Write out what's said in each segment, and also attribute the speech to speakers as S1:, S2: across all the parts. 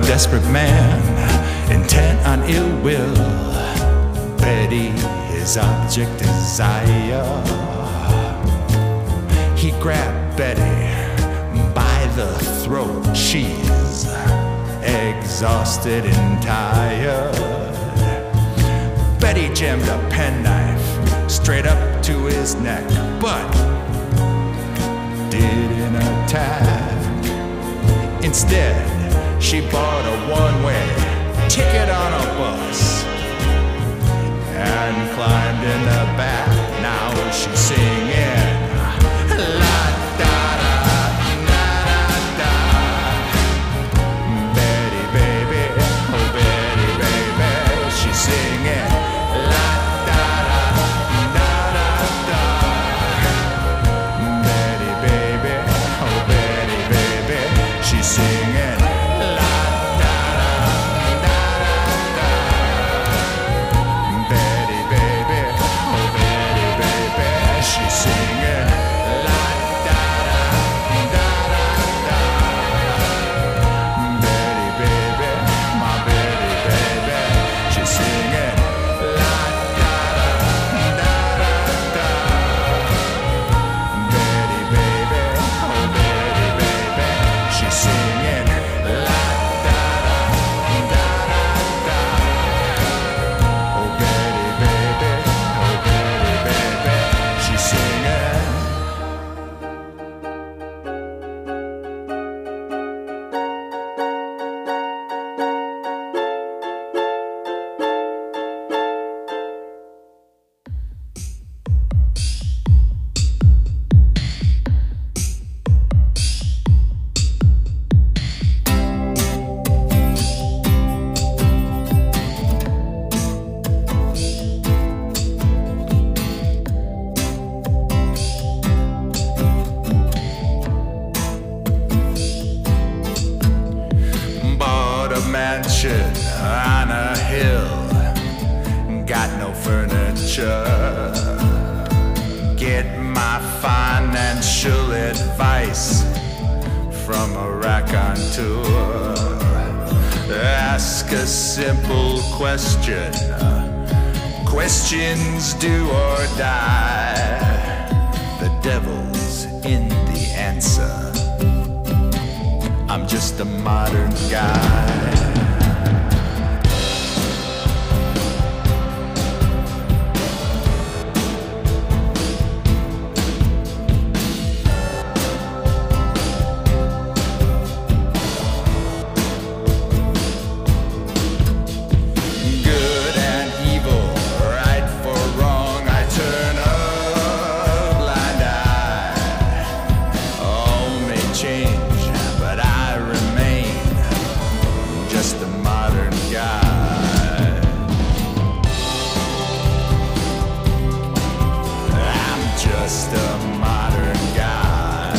S1: desperate man, intent on ill will. Betty, his object desire. He grabbed Betty by the throat. She's exhausted and tired. Betty jammed a penknife straight up to his neck, but didn't attack. Instead, she bought a one-way ticket on a bus and climbed in the back. Now she's singing la da da da da da. Betty baby, oh Betty baby, she's singing la da da da da da. Betty baby, oh Betty baby, she's singing la da da da da da. Betty baby, oh Betty baby, she's singing la da da da da da. Betty baby, my Betty baby, she's singing la da da da da da. Betty baby, oh Betty baby, she's singing la da da da da da. Oh Betty baby, oh Betty baby, she's singing. Bought a mansion on a hill, got no furniture. Get my financial advice from a raconteur. Ask a simple question, questions do or die. The devil's in the answer. I'm just a modern guy. Good and evil, right for wrong, I turn a blind eye. All may change, but I remain just a modern guy. I'm just a modern guy.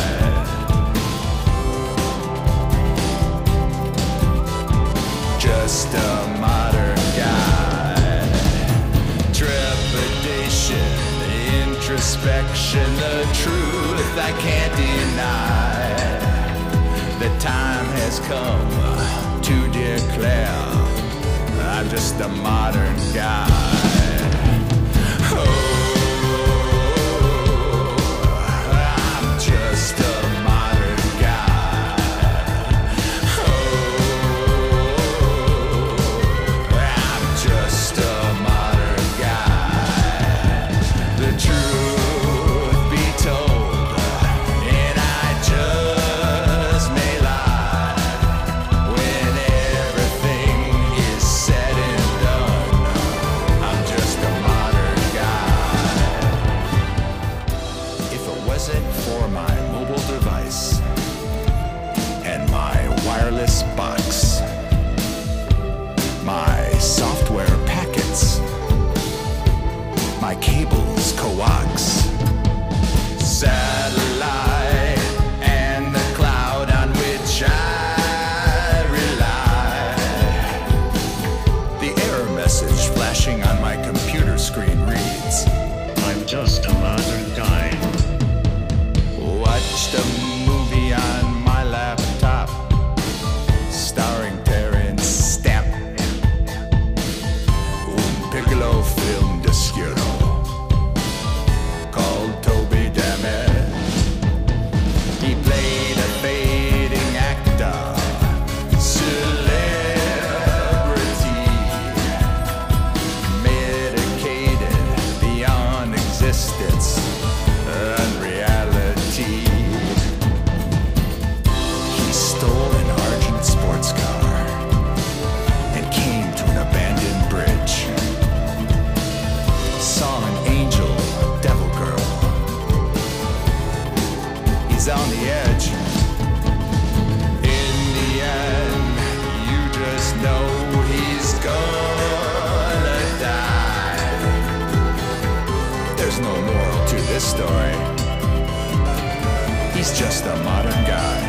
S1: Just a modern guy. Trepidation, introspection, the truth I can't deny. The time has come to declare I'm just a modern guy. Oh, I'm just a modern guy. Oh, I'm just a modern guy. The truth be told, and I just may lie. When everything is said and done, I'm just a modern guy. If it wasn't for my mobile device and my wireless box, my software packets, my cables, coax, satellite, and the cloud on which I rely. The error message flashing on my computer screen reads,
S2: I'm just a modern guy.
S1: watched a movie on my laptop starring Terry story. He's just a modern guy.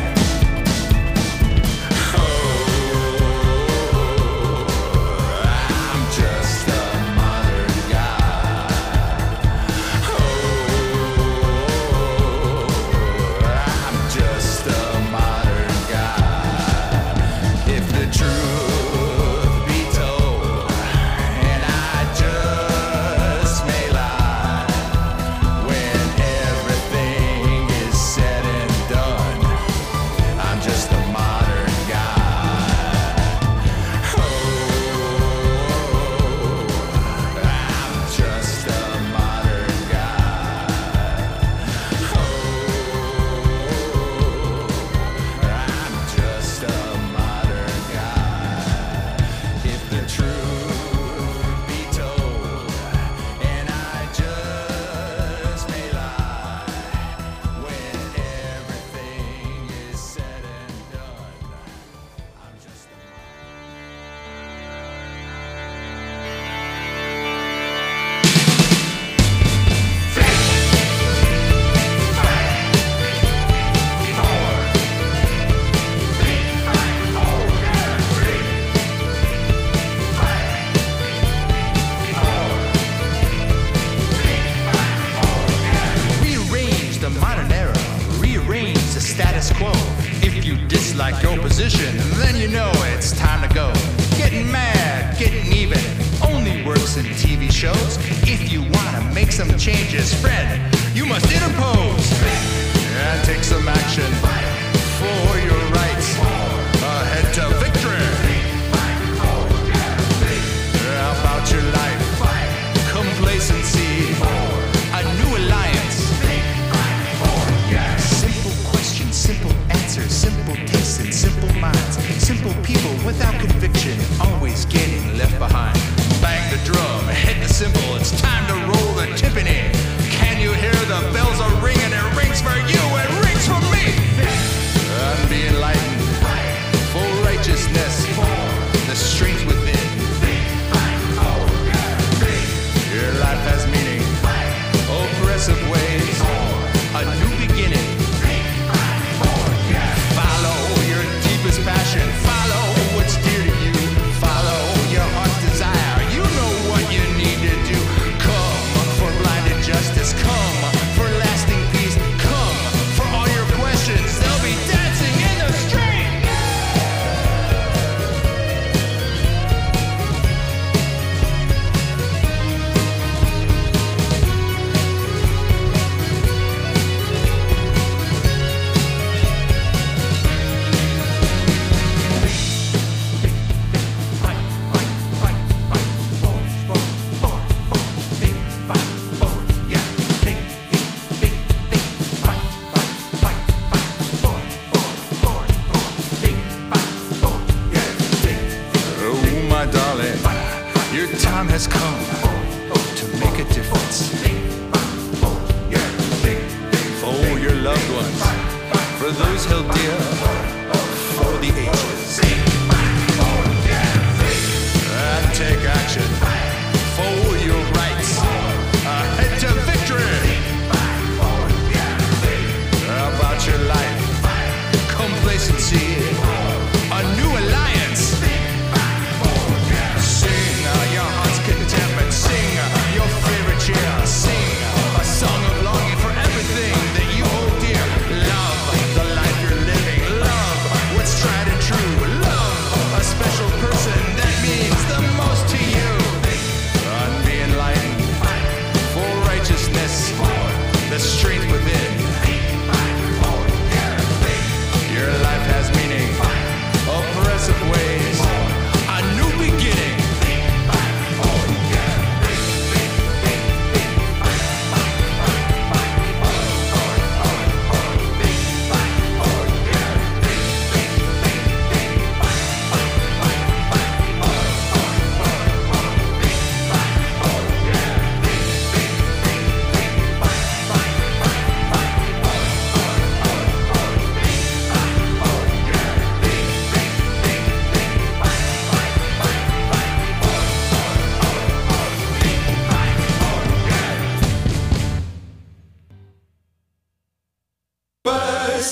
S1: Status quo. If you dislike your position, then you know it's time to go. Getting mad, getting even, only works in TV shows. If you wanna make some changes, friend, you must interpose and take some action for your rights. Ahead to victory. About your life, complacency, a new alliance. Simple answers, simple tastes, and simple minds. Simple people without conviction, always getting left behind. Bang the drum, hit the cymbal, it's time to roll the timpani. Can you hear the bells are ringing? It rings for you, it rings for me. And be enlightened, for righteousness, the strength within. Your life has meaning, oppressive ways, a new beginning. Passion, follow what's dear to you, follow your heart's desire. You know what you need to do. Come for blinded justice, come for lasting peace, come for all your questions. They'll be dancing in the street. Your time has come to make a difference for your loved ones, for those held dear for the ages. And take action for your rights. Ahead to victory. About your life, complacency, a new alliance. Your heart's contentment, sing your favorite cheer, sing a song of longing for everything that you hold dear. Love the life you're living, love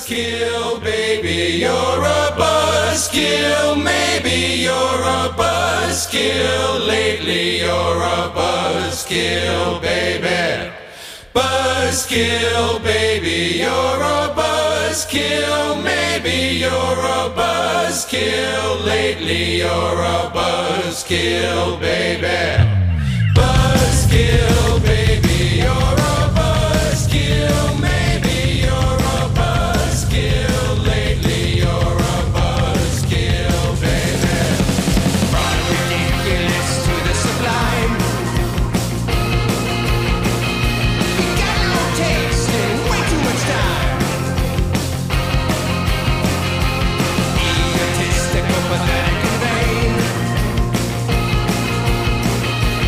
S1: buzzkill, baby, you're a buzzkill. Maybe you're a buzzkill. Lately you're a buzzkill, baby. Buzzkill, baby, you're a buzzkill. Maybe you're a buzzkill. Lately you're a buzzkill, baby. Buzzkill, baby, you're a buzzkill. Maybe you're a buzzkill. Lately you're a buzzkill, baby. From ridiculous to the sublime, you got no taste and way too much time. Egotistical, pathetic and vain.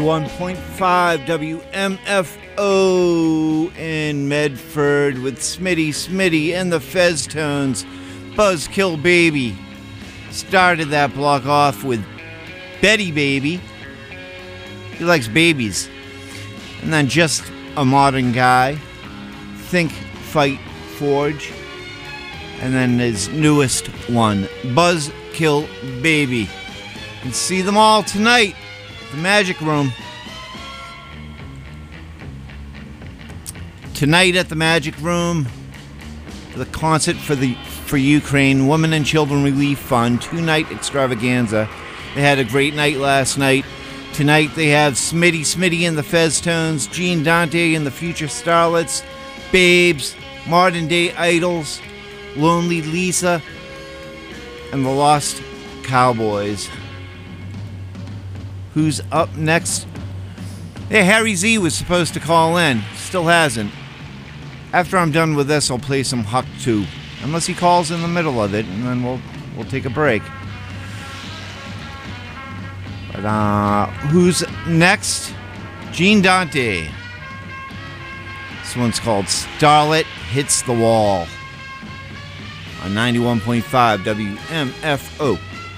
S3: 91.5 WMFO in Medford with Smitty and the Fez Tones. Buzzkill Baby. Started that block off with Betty Baby. He likes babies. And then Just a Modern Guy. Think, Fight, Forge. And then his newest one, Buzzkill Baby. You can see them all tonight at the Magic Room. Tonight at the Magic Room, the concert for Ukraine Women and Children Relief Fund 2-night extravaganza. They had a great night last night. Tonight they have Smitty and the Fez Tones, Gene Dante and the Future Starlets, Babes, Modern Day Idols, Lonely Lisa, and the Lost Cowboys. Who's up next? Hey, Harry Z was supposed to call in. Still hasn't. After I'm done with this, I'll play some Huck 2. Unless he calls in the middle of it, and then we'll take a break. But, who's next? Gene Dante. This one's called Starlet Hits the Wall. On 91.5 WMFO.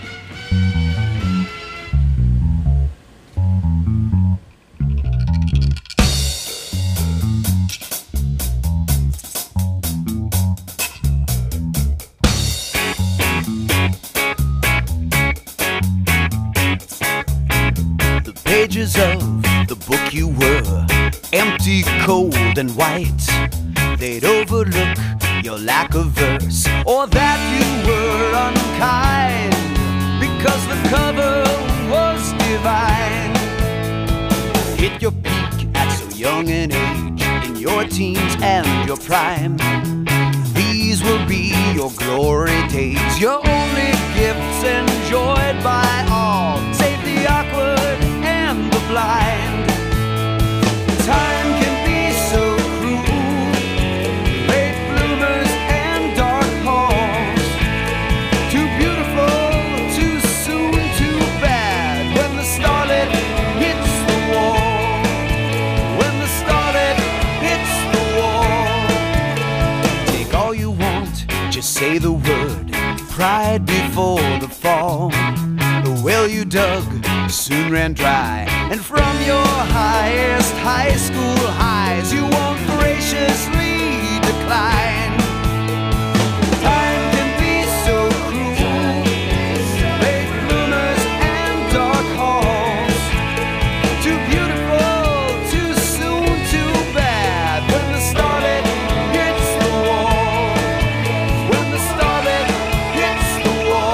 S4: Pages of the book you were, empty, cold, and white. They'd overlook your lack of verse, or that you were unkind, because the cover was divine. Hit your peak at so young an age, in your teens and your prime. These will be your glory days, your only gifts enjoyed by all, save the awkward and the blind. Time can be so cruel, late bloomers and dark halls. Too beautiful, too soon, too bad. When the starlet hits the wall, when the starlet hits the wall. Take all you want, just say the word, pride before the fall. The well you dug soon ran dry, and from your highest high school highs you won't graciously decline. Time can be so cruel, late bloomers and dark halls. Too beautiful, too soon, too bad. When the starlet hits the wall, when the starlet hits the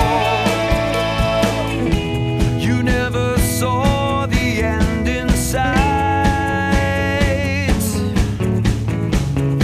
S4: wall. You never saw the end in sight.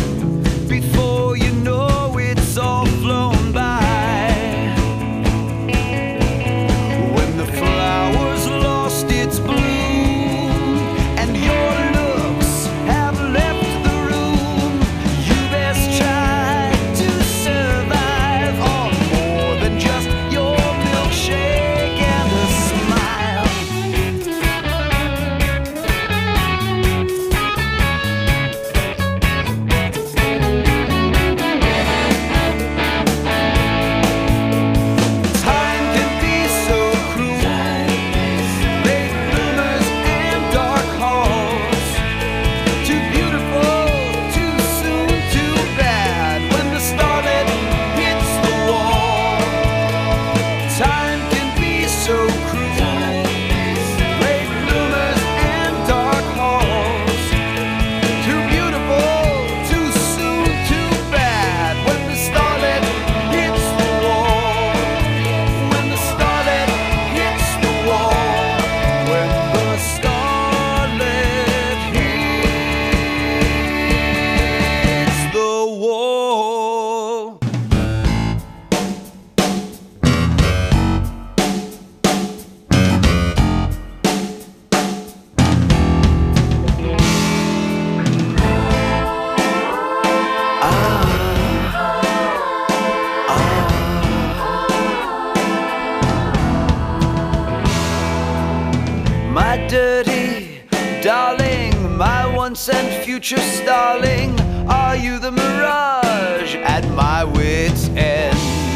S4: future starling? Are you the mirage at my wit's end?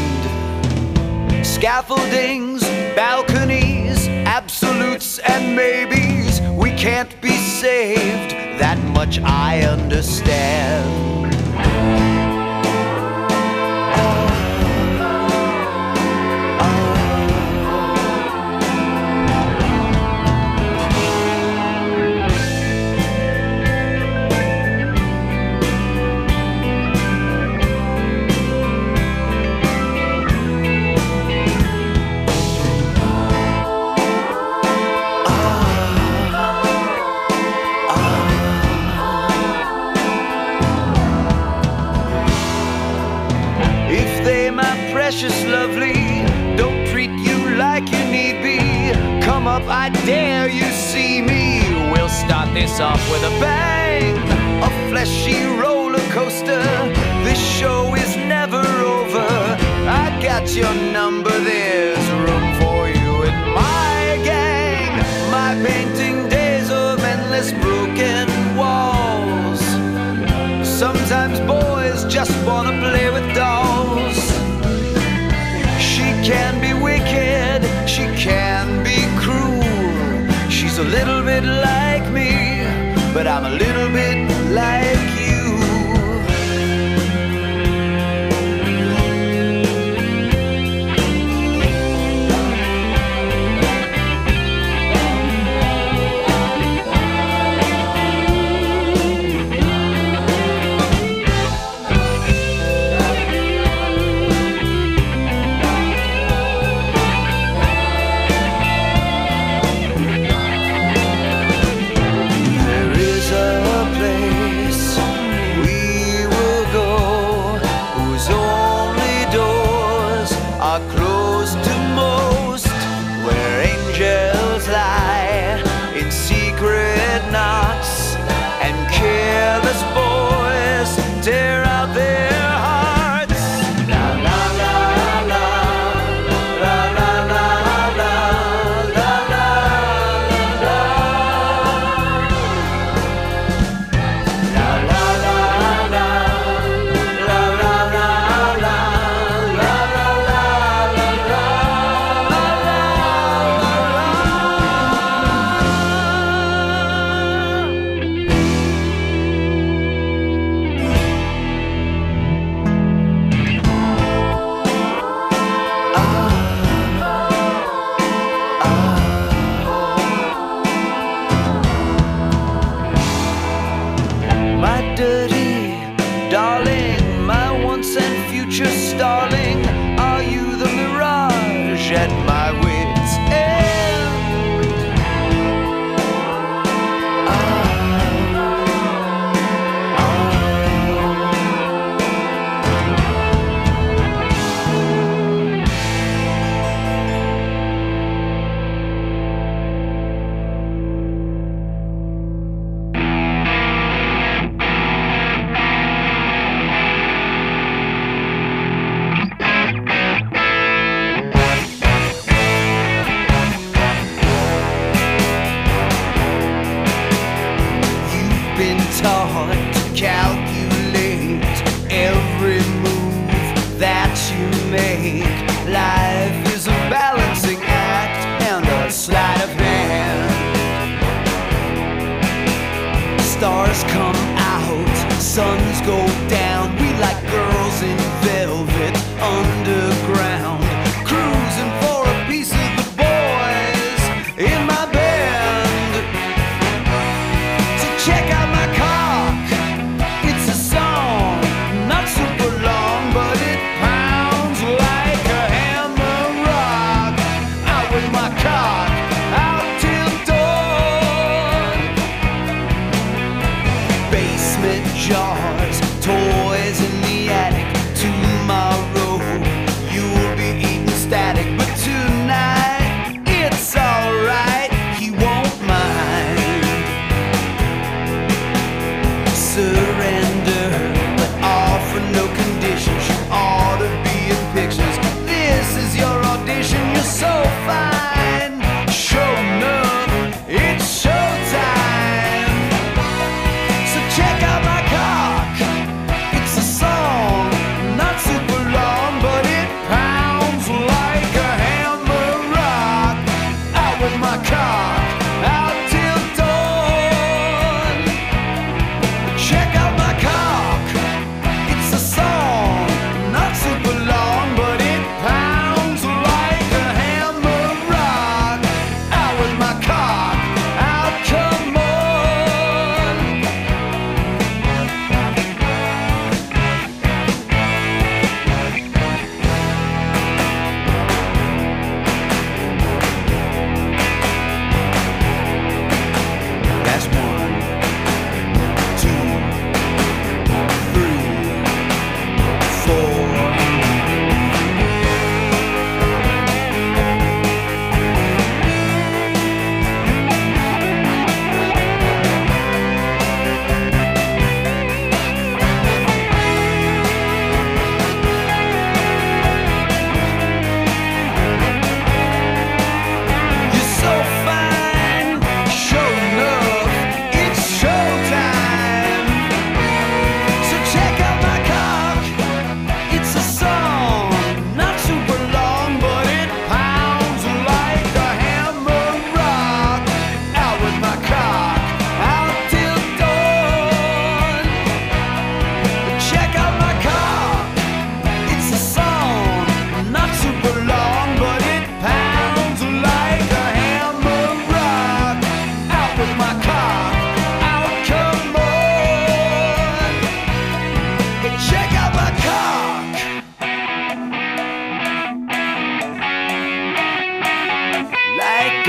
S4: Scaffoldings, balconies, absolutes and maybes. We can't be saved, that much I understand. Precious lovely, don't treat you like you need be. Come up, I dare you see me. We'll start this off with a bang, a fleshy roller coaster. This show is never over. I got your number, there's room for you in my gang. My painting days of endless broken walls. Sometimes boys just wanna play with dolls. She can be wicked, she can be cruel. She's a little bit like me, but I'm a little bit like you. Tear out their hearts. La la la la, la la la la, la la la, la la la la, la la la la, la dirty darling, my once and future starling. Are you the mirage at my wit's end? Taught to calculate every move that you make. Life is a balancing act and a sleight of hand. Stars come out, suns go down. We like girls in velvet underground, cruising for a piece of the boys in my band. So check out my car. Jars, toys in the attic, 2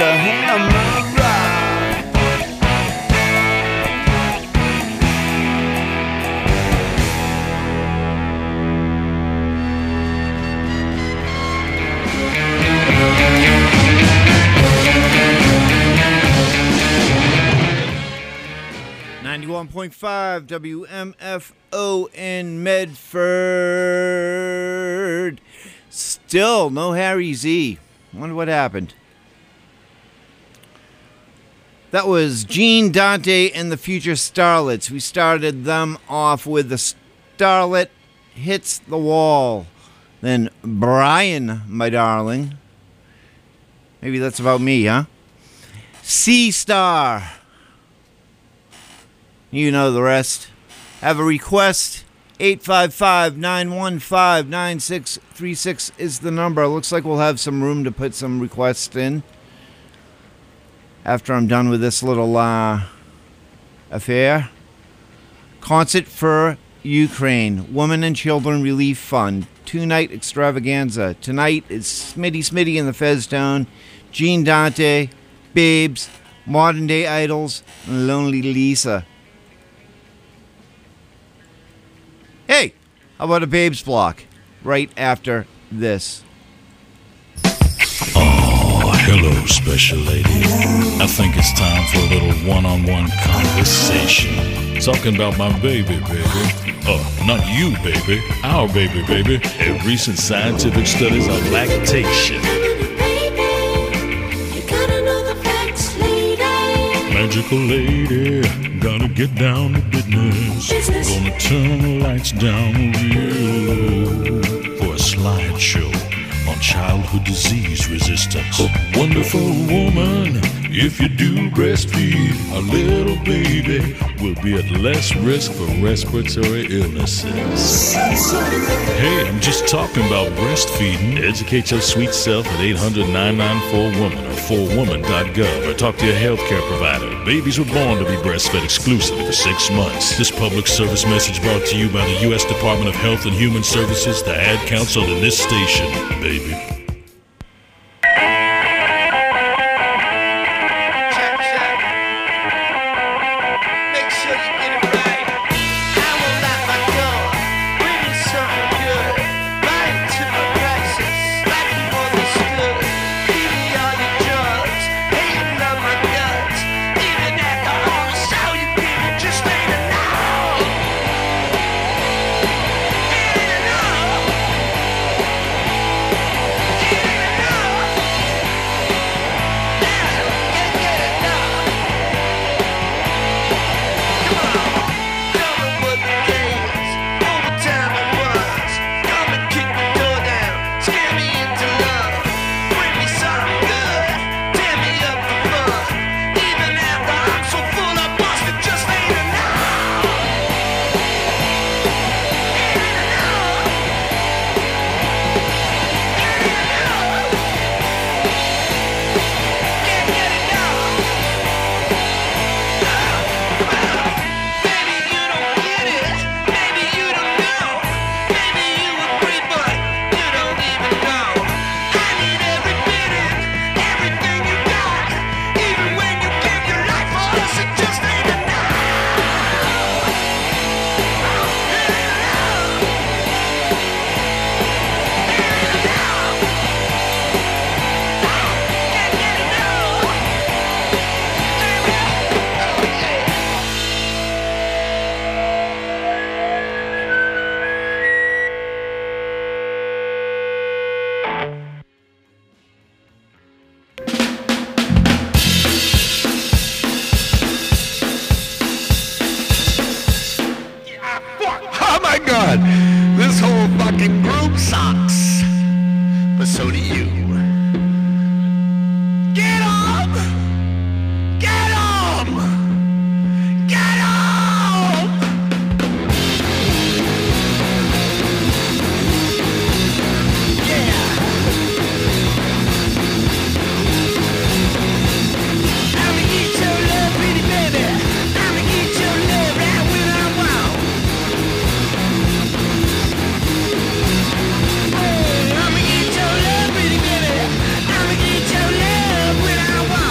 S4: a hammer.
S3: .5 WMFO in Medford. Still no Harry Z. Wonder what happened. That was Gene Dante and the Future Starlets. We started them off with The Starlet Hits the Wall. Then Brian, my darling. Maybe that's about me, huh? Sea Star. You know the rest. Have a request. 855-915-9636 is the number. Looks like we'll have some room to put some requests in after I'm done with this little affair. Concert for Ukraine. Women and Children Relief Fund. 2-night extravaganza. Tonight is Smitty and the Fez Tone, Gene Dante, Babes, Modern Day Idols, and Lonely Lisa. Hey, how about a Babes block right after this?
S5: Oh, hello, special lady. I think it's time for a little one-on-one conversation. Talking about my baby, baby. Not you, baby. Our baby, baby. And recent scientific studies on lactation. Magical lady, gotta get down to business. Gonna turn the lights down real low for a slideshow on childhood disease resistance. Wonderful woman, if you do breastfeed, a little baby will be at less risk for respiratory illnesses. Hey, I'm just talking about breastfeeding. Educate your sweet self at 800-994-WOMAN or 4woman.gov or talk to your healthcare provider. Babies were born to be breastfed exclusively for 6 months. This public service message brought to you by the U.S. Department of Health and Human Services, the Ad Council, and this station, baby.
S6: I'ma get your love, pretty baby. I'ma get your love when I want.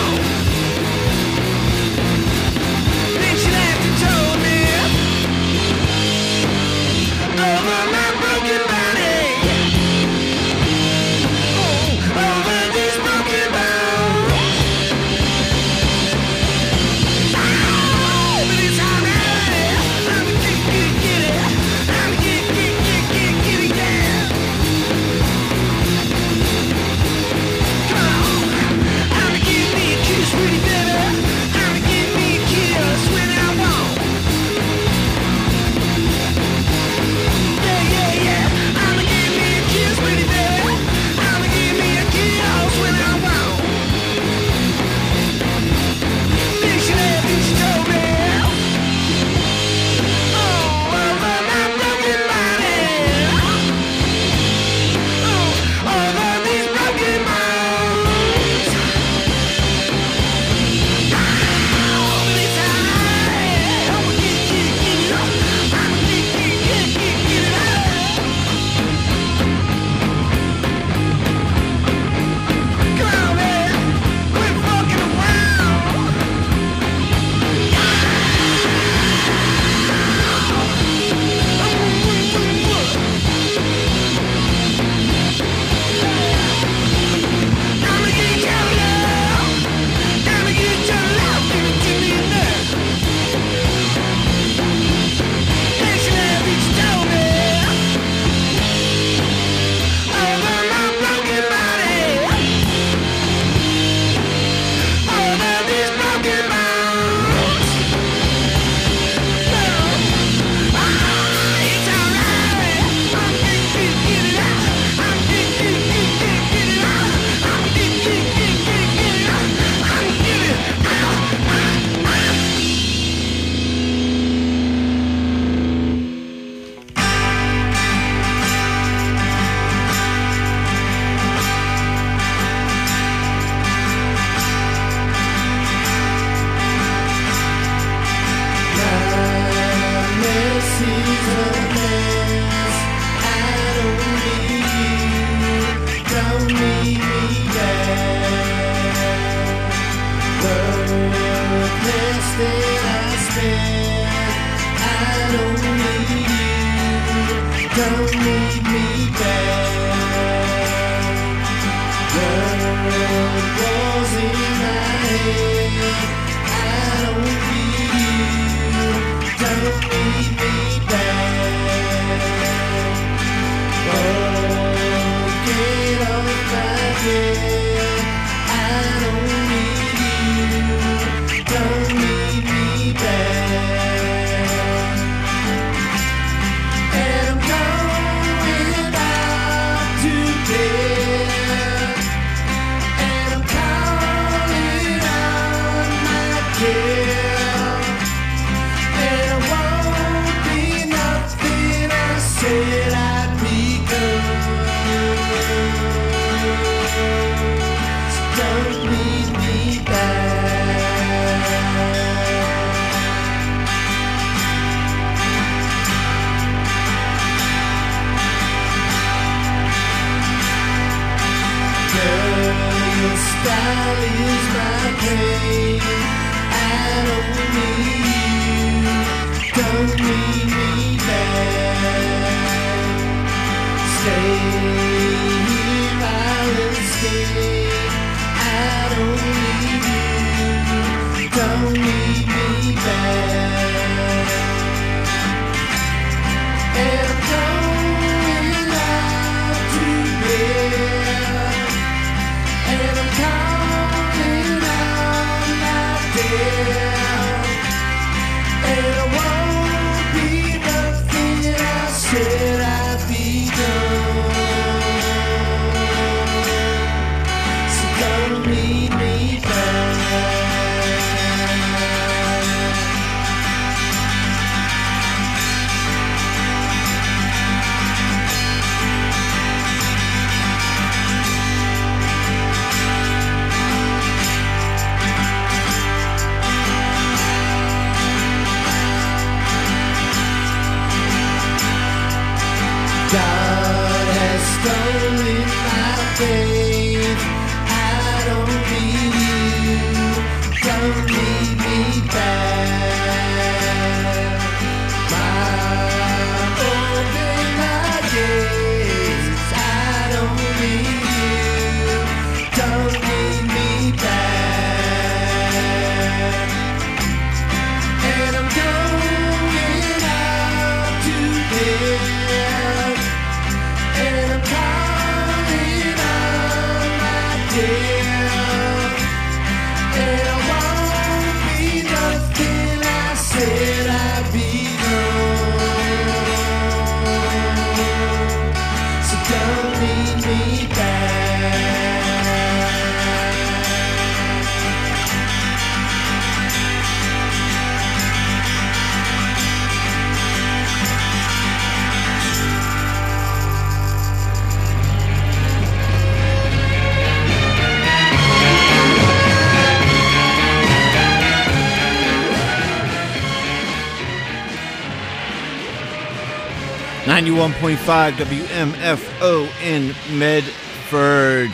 S3: 91.5 WMFO in Medford.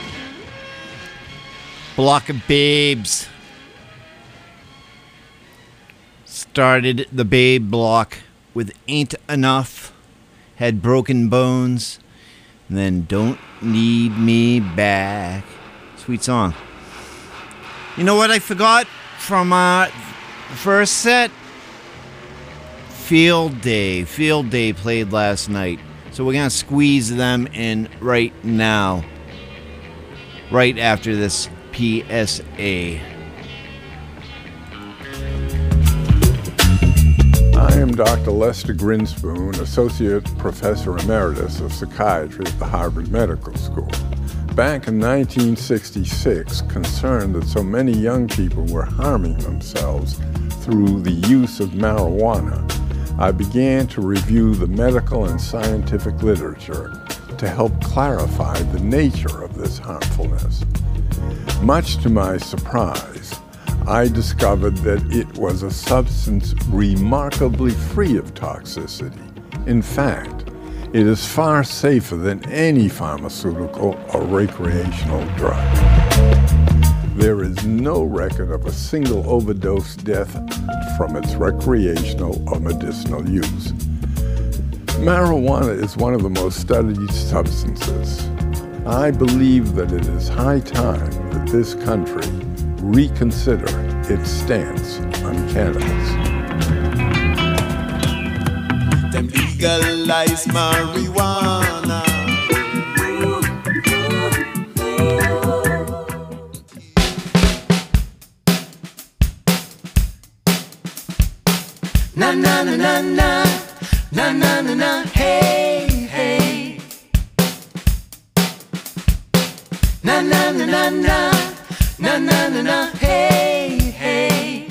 S3: Block of Babes. Started the Babe block with Ain't Enough, had Broken Bones, and then Don't Need Me Back. Sweet song. You know what I forgot from the first set? Field Day. Field Day played last night. So we're going to squeeze them in right now. Right after this PSA.
S6: I am Dr. Lester Grinspoon, Associate Professor Emeritus of Psychiatry at the Harvard Medical School. Back in 1966, concerned that so many young people were harming themselves through the use of marijuana, I began to review the medical and scientific literature to help clarify the nature of this harmfulness. Much to my surprise, I discovered that it was a substance remarkably free of toxicity. In fact, it is far safer than any pharmaceutical or recreational drug. There is no record of a single overdose death from its recreational or medicinal use. Marijuana is one of the most studied substances. I believe that it is high time that this country reconsider its stance on cannabis.
S7: Them legalize marijuana. Na na na na na, na na na na, hey hey. Na na na na na, na na na na, hey hey.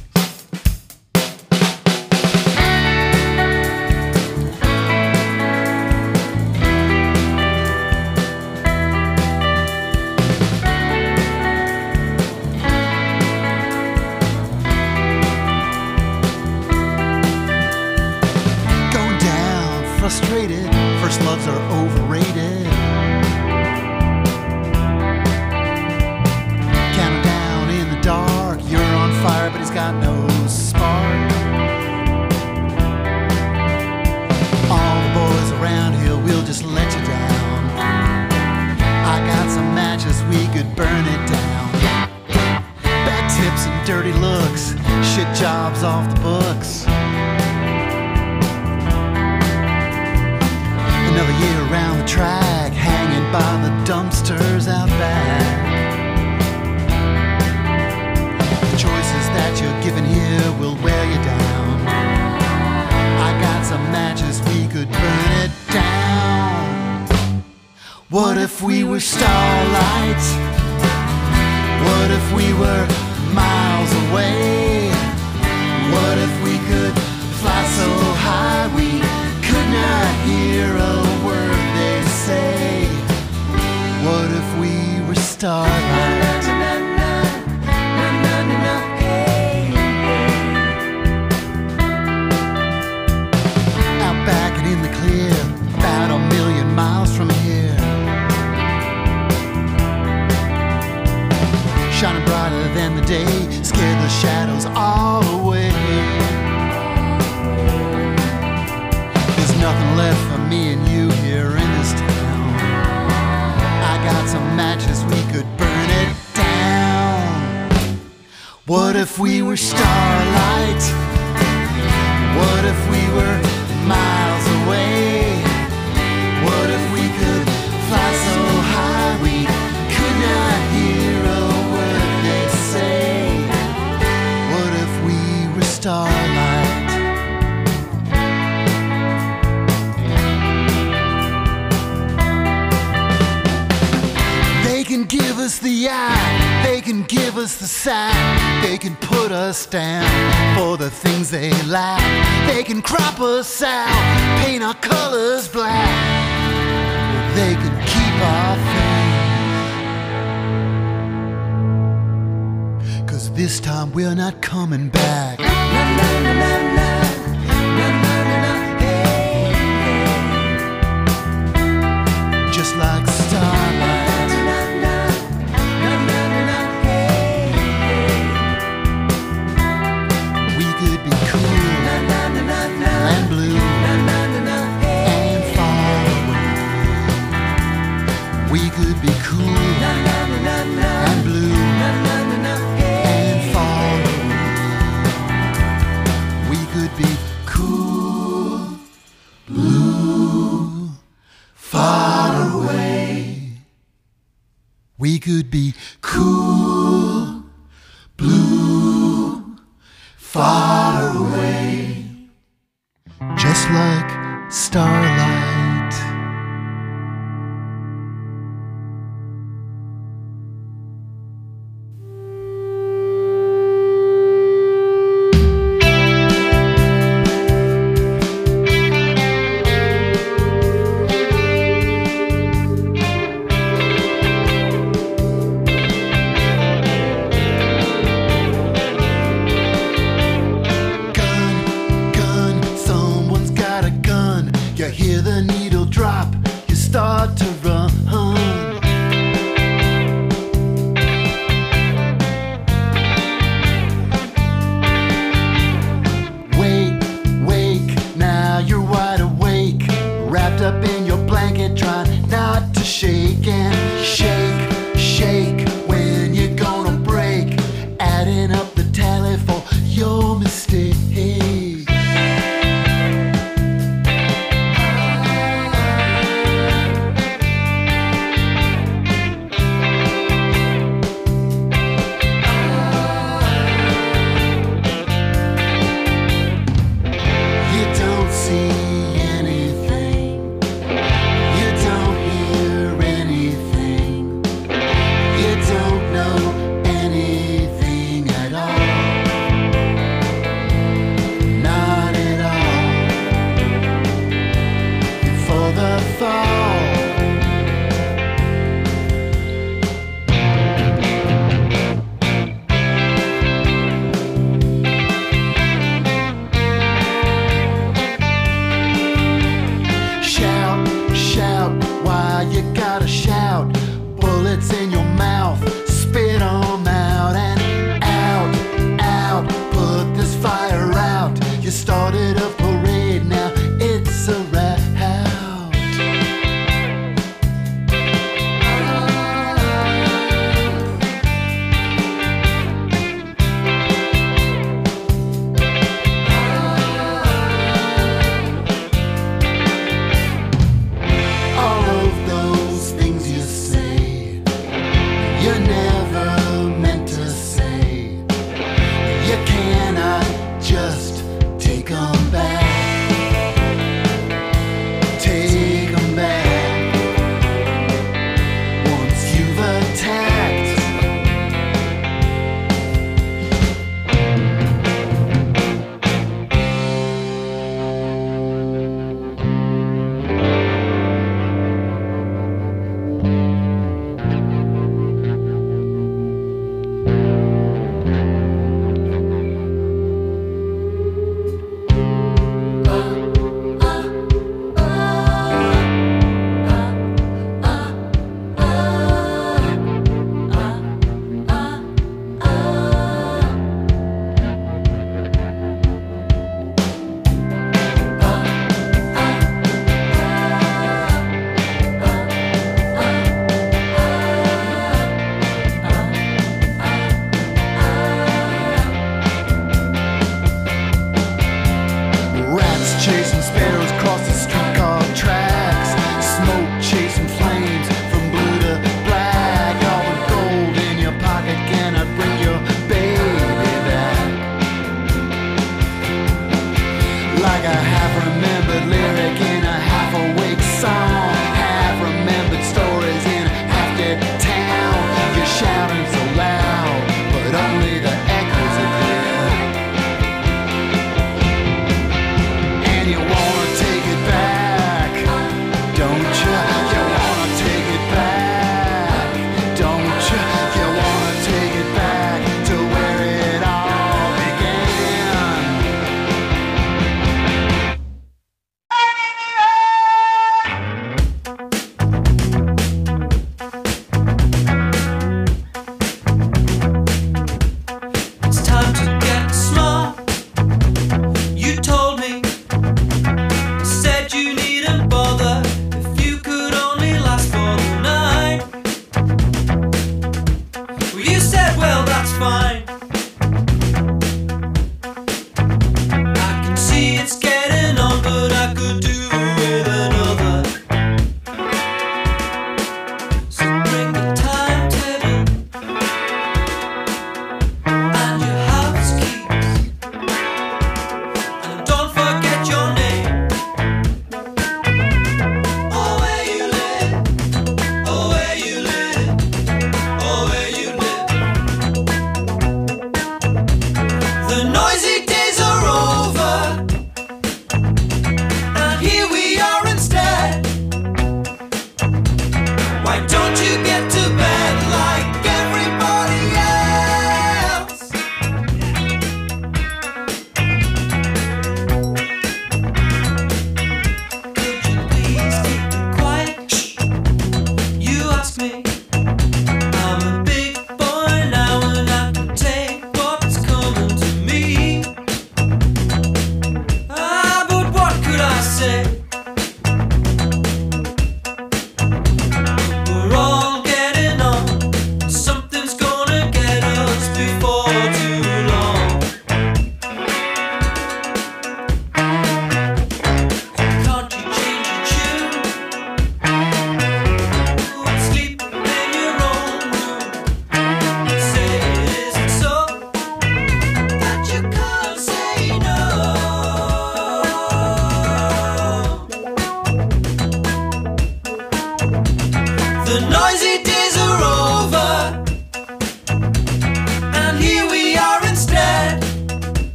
S7: Frustrated, first loves are overrated. Count down in the dark, you're on fire, but he's got no spark. All the boys around here will just let you down. I got some matches, we could burn it down. Bad tips and dirty looks, shit jobs off the books. Another year around the track, hanging by the dumpsters out back. The choices that you're given here will wear you down. I got some matches, we could burn it down. What if we were starlight? What if we were miles away? What if we could fly so high we could not hear a word they say? What if we were starlight? Out back and in the clear, about 1,000,000 miles from here, shining brighter than the day, scared the shadows all away. Nothing left for me and you here in this town. I got some matches, we could burn it down. What if we were starlight? What if we were miles away? What if we could fly so high we could not hear a word they say? What if we were starlight? They can give us the eye, they can give us the sign, they can put us down for the things they lack. They can crop us out, paint our colors black. They can keep our fame, 'cause this time we're not coming back. Na, na, na, na, na, na, na, na, hey, hey. could be cool and blue and far away. We could be cool, blue, far away. We could be cool, blue, far away. Just like starlight.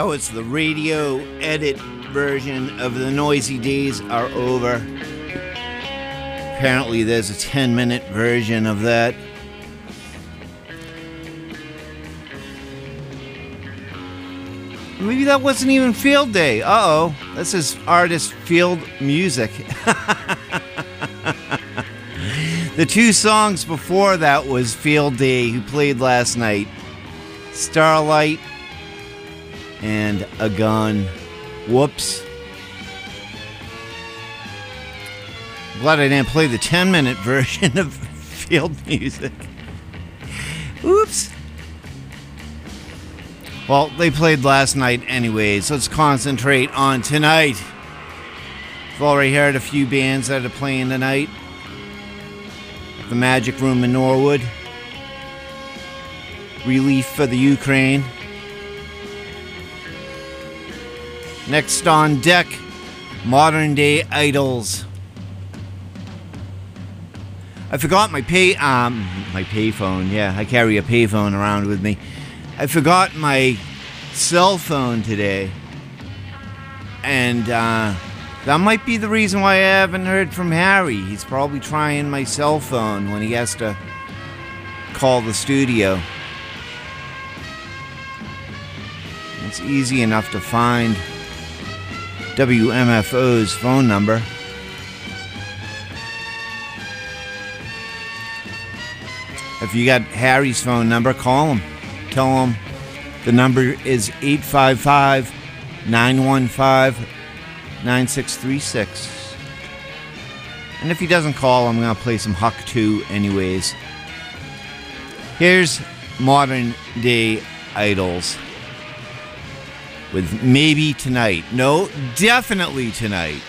S3: So it's the radio edit version of The Noisy Days Are Over. Apparently there's a 10-minute version of that. Maybe that wasn't even Field Day. Uh-oh. This is artist Field Music. The two songs before that was Field Day, who played last night. Starlight and A Gun. Whoops. Glad I didn't play the 10-minute version of Field Music. Oops. Well, they played last night anyways. Let's concentrate on tonight. I've already heard a few bands that are playing tonight. The Magic Room in Norwood. Relief for the Ukraine. Next on deck, Modern Day Idols. I forgot my payphone. Yeah, I carry a payphone around with me. I forgot my cell phone today. And that might be the reason why I haven't heard from Harry. He's probably trying my cell phone when he has to call the studio. It's easy enough to find WMFO's phone number. If you got Harry's phone number, call him. Tell him the number is 855-915-9636. And if he doesn't call, I'm going to play some Huck 2 anyways. Here's Modern Day Idols with Maybe Tonight. No, definitely tonight.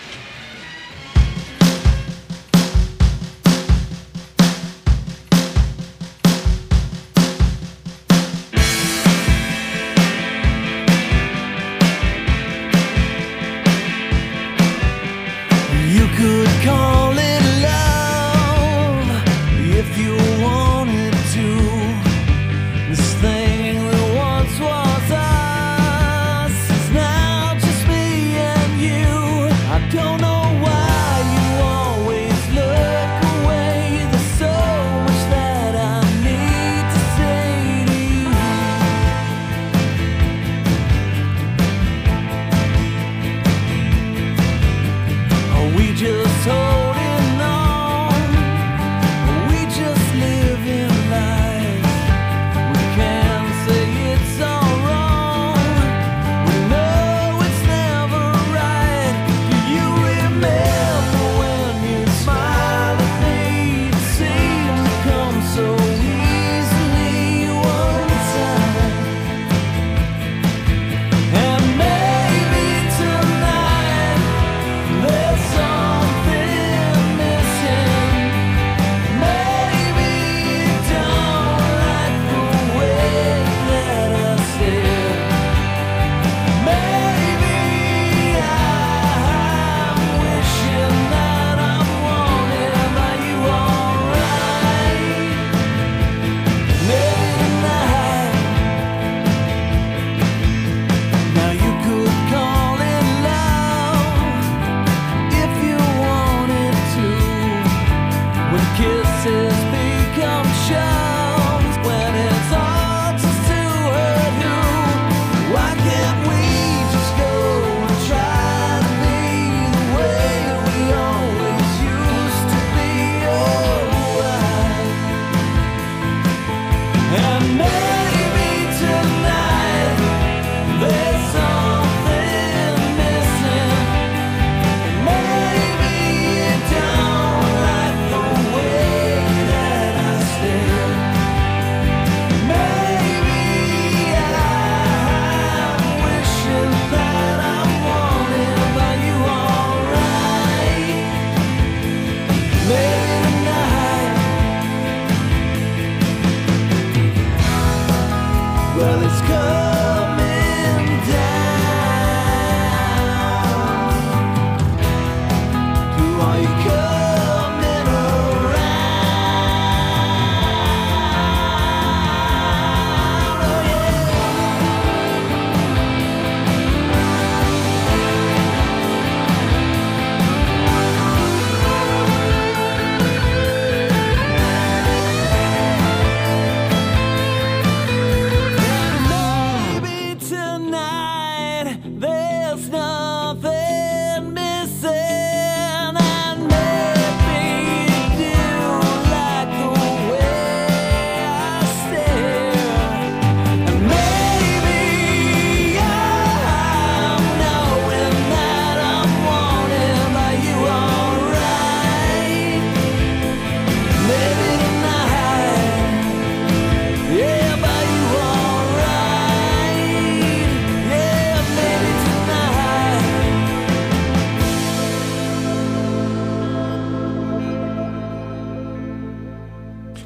S8: Maybe you don't like the way that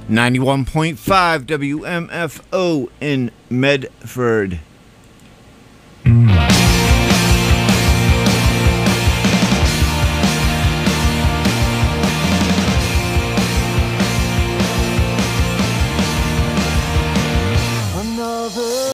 S3: 91.5 WMFO in Medford.